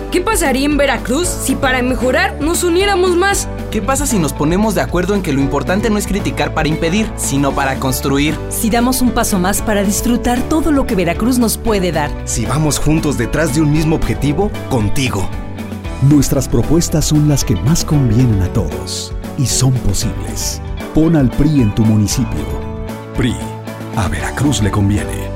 ¿Qué pasaría en Veracruz si para mejorar nos uniéramos más? ¿Qué pasa si nos ponemos de acuerdo en que lo importante no es criticar para impedir, sino para construir? Si damos un paso más para disfrutar todo lo que Veracruz nos puede dar. Si vamos juntos detrás de un mismo objetivo, contigo. Nuestras propuestas son las que más convienen a todos y son posibles. Pon al PRI en tu municipio. PRI, a Veracruz le conviene.